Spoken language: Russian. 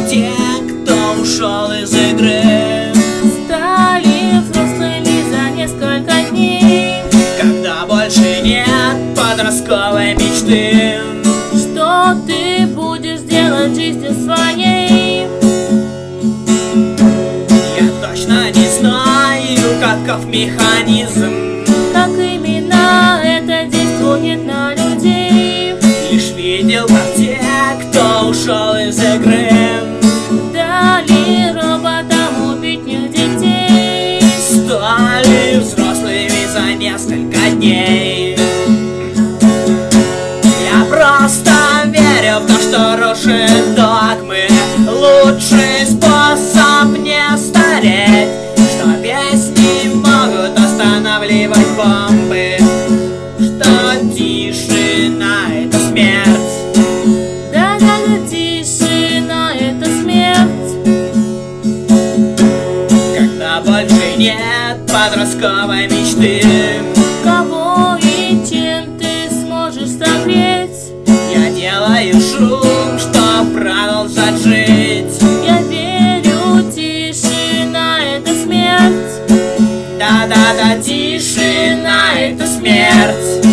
те, кто ушел из игры, стали взрослыми за несколько дней. когда больше нет подростковой мечты. Что ты будешь делать жизнью своей? Я точно не знаю, каков механизм, Как именно это действует на людей? лишь видел, как те, кто ушел из игры, Дали роботам убить детей. стали взрослыми за несколько дней. Я просто верю в то, что рушит догмы. Лучший способ не стареть, что песни могут останавливать бомбы, что тишина — это смерть. Да-да-да, тишина — это смерть. Когда больше нет подростковой мечты, Кого и чем ты сможешь согреть? я делаю шум, чтоб продолжать жить. Я верю, тишина — это смерть. Да-да-да, тишина — это смерть.